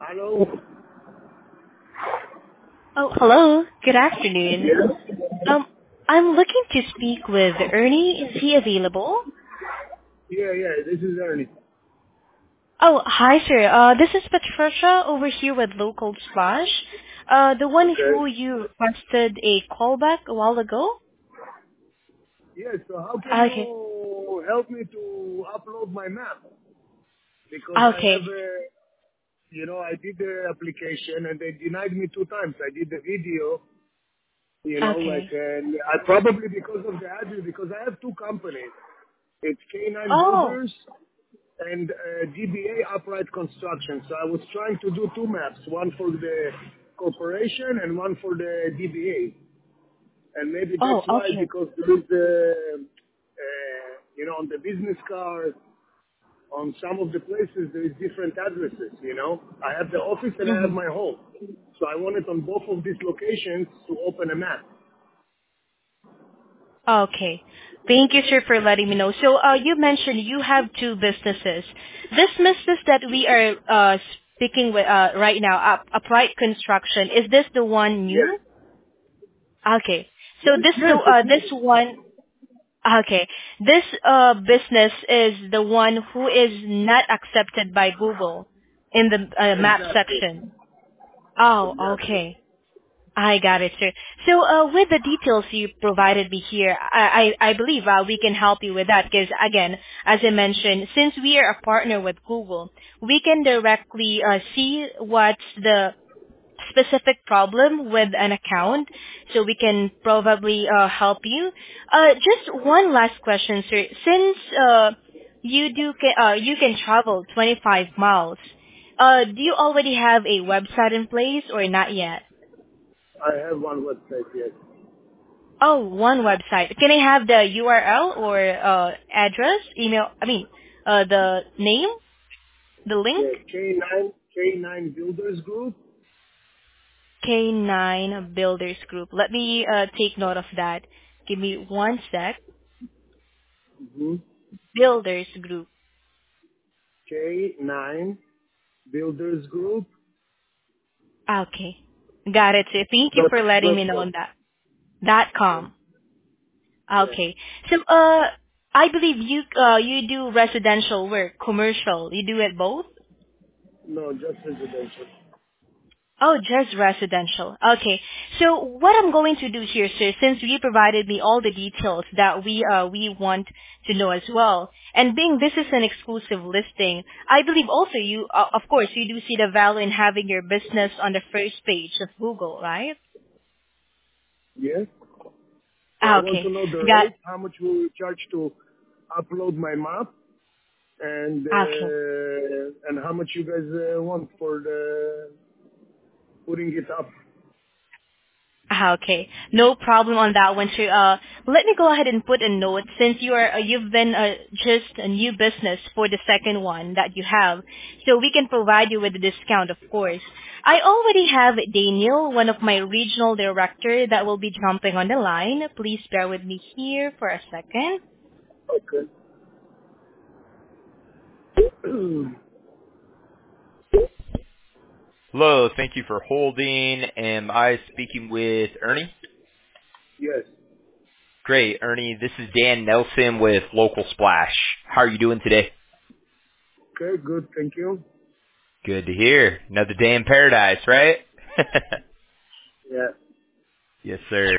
Hello. Oh, hello. Good afternoon. Yes. Um, I'm looking to speak with Ernie. Is he available? Yeah. This is Ernie. Oh, hi, sir. This is Patricia over here with Local Splash. The one Okay. who you requested a callback a while ago? Yes. So how can Okay. you help me to upload my map? Because I Okay. have I did the application and they denied me 2 times. I did the video, Okay. and I probably because of the address, because I have two companies. It's K9 Oh. Builders and DBA Upright Construction. So I was trying to do two maps, one for the corporation and one for the DBA. And maybe Oh, that's why, okay. because there is on the business card, on some of the places, there is different addresses. I have the office and I have Mm-hmm. my home. So I wanted on both of these locations to open a map. Okay. Thank you, sir, for letting me know. So, you mentioned you have two businesses. This business that we are speaking with right now, Upright Construction, is this the one Yes. new? Okay. So Yes, this yes, the of this course. one. Okay. This business is the one who is not accepted by Google in the map Exactly. section. Oh, Exactly. okay. I got it, sir. So, with the details you provided me here, I believe we can help you with that because, again, as I mentioned, since we are a partner with Google, we can directly see what's the specific problem with an account, so we can probably help you. Just one last question, sir. Since you can travel 25 miles, do you already have a website in place or not yet? I have one website, yes. Oh, one website. Can I have the URL or address, email? The name, the link. Yeah, K9 Builders Group. K9 Builders Group. Let me take note of that. Give me one sec. hmm Builders Group. K9 Builders Group. Okay, got it. So thank you for letting me know Com. on that. Dot Yeah. com. Yeah. Okay. So I believe you do residential work, commercial. You do it both. No, just residential. Oh, just residential. Okay. So what I'm going to do here, sir, since you provided me all the details that we want to know as well, and being this is an exclusive listing, I believe also you, of course, you do see the value in having your business on the first page of Google, right? Yes. So I want Okay. to know the Got. rate, how much will you charge to upload my map, Okay. and how much you guys want for the putting it up. Okay, no problem on that one, sir. Let me go ahead and put a note since you've been just a new business for the second one that you have, so we can provide you with a discount, of course. I already have Daniel, one of my regional director, that will be jumping on the line. Please bear with me here for a second. Okay. Hello, thank you for holding. Am I speaking with Ernie? Yes. Great, Ernie. This is Dan Nelson with Local Splash. How are you doing today? Okay, good. Thank you. Good to hear. Another day in paradise, right? Yeah. Yes, sir.